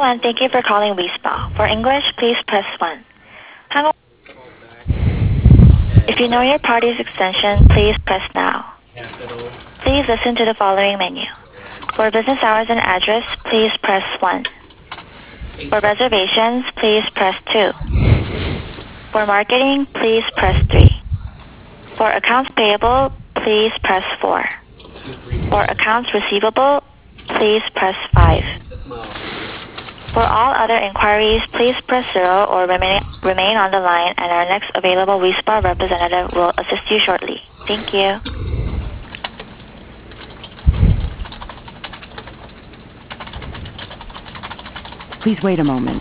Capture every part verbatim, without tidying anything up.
and thank you for calling Wispa. For English, please press one. Hang on. If you know your party's extension, please press now. Please listen to the following menu. For business hours and address, please press one. For reservations, please press two. For marketing, please press three. For accounts payable, please press four. For accounts receivable, please press five. For all other inquiries, please press zero or remain, remain on the line, and our next available Wispa representative will assist you shortly. Thank you. Please wait a moment.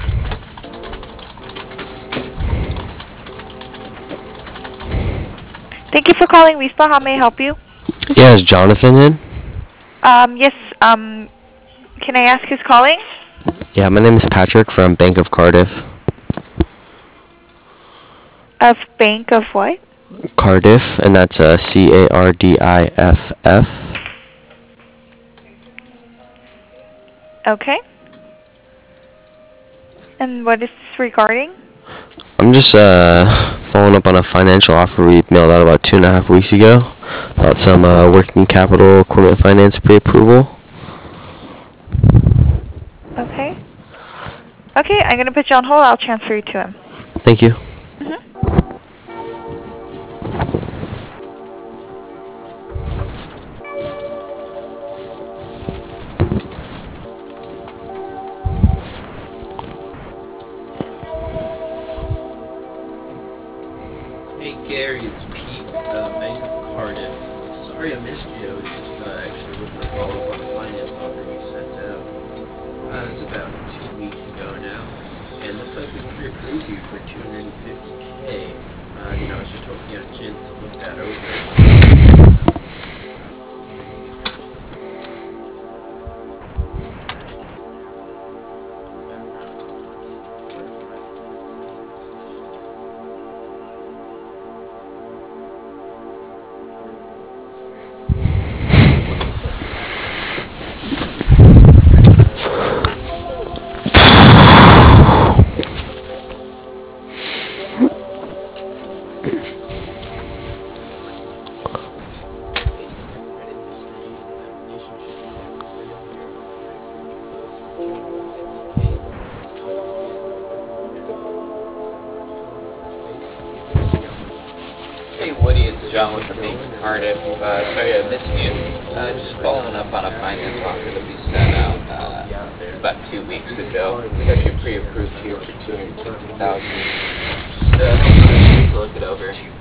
Thank you for calling Wispa. How may I help you? Yeah, is Jonathan in? Um, yes, um, can I ask who's calling? Yeah, my name is Patrick from Bank of Cardiff. Of Bank of what? Cardiff, and that's uh, C A R D I F F. Okay. And what is this regarding? I'm just uh, following up on a financial offer we mailed out about two and a half weeks ago about some uh, working capital equipment finance pre-approval. Okay. Okay, I'm going to put you on hold. I'll transfer you to him. Thank you. Hey Gary, it's Pete, uh, Bank of Cardiff. Sorry I missed you. I was just uh, actually looking to follow up on a finance offer we sent out. Uh, it was about two weeks ago now, and it looks like we pre-approved you for two hundred fifty K. Uh, you know, I was just hoping you had a chance to look that over. Hey Woody, it's John with the Bank of Cardiff. Uh, sorry I missed you. Uh, just following up on a finance offer that we sent out uh, about two weeks ago. We got you pre-approved here for two hundred fifty thousand dollars. Just uh, to look it over.